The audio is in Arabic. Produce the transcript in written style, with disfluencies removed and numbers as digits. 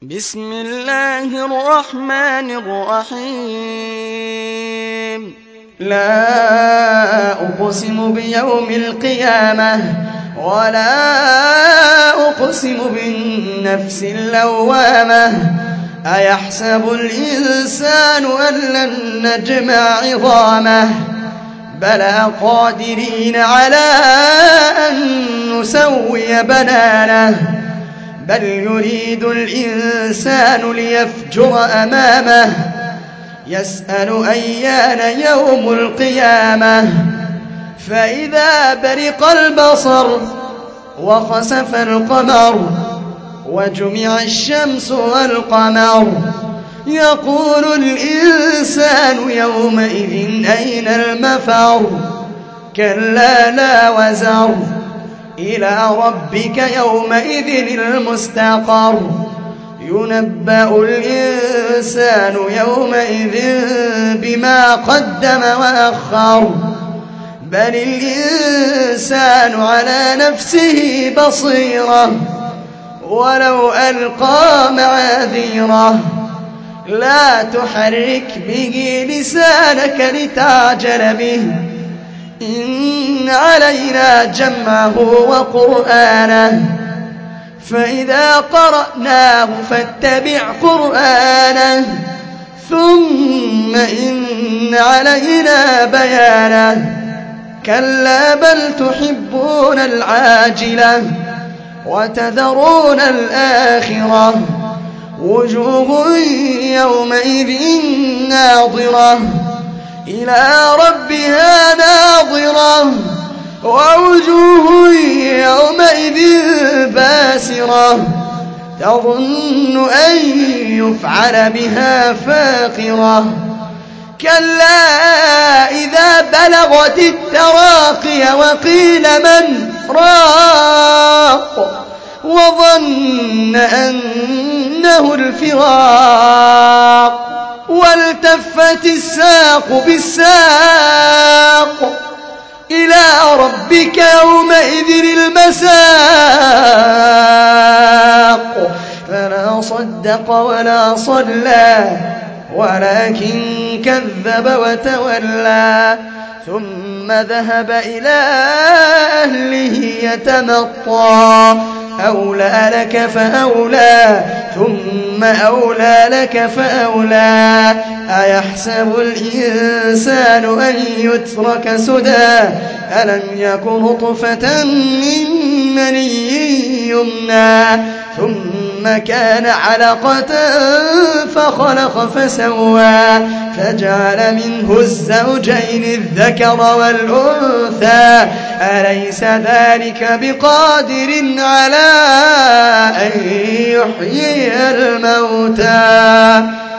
بسم الله الرحمن الرحيم لا أقسم بيوم القيامة ولا أقسم بالنفس اللوامة أيحسب الإنسان أن لن نجمع عظامه بلى قادرين على أن نسوي بنانه بل يريد الإنسان ليفجر أمامه يسأل أيان يوم القيامة فإذا برق البصر وخسف القمر وجمع الشمس والقمر يقول الإنسان يومئذ أين المفر كلا لا وزر إلى ربك يومئذ المستقر ينبأ الإنسان يومئذ بما قدم وأخر بل الإنسان على نفسه بصيرة ولو ألقى معاذيره لا تحرك به لسانك لتعجل به إن علينا جمعه وقرآنه فإذا قرأناه فاتبع قرآنه ثم إن علينا بيانه كلا بل تحبون العاجلة وتذرون الآخرة وجوه يومئذ ناظرة إلى ربها ناظرة ووجوه يومئذ باسرة تظن أن يفعل بها فاقرة كلا إذا بلغت التراقي وقيل من راق وظن أنه الفراق والتفت الساق بالساق إلى ربك يومئذ المساق فلا صدق ولا صلى ولكن كذب وتولى ثم ذهب إلى أهله يتمطى أولى لك فأولى ثم أولى لك فأولى أيحسب الإنسان أن يترك سدى ألم يك نطفة من مني يمنى ثم كان علقة فخلق فسوى فجعل منه الزوجين الذكر والأنثى أليس ذلك بقادر على أن يحيي الموتى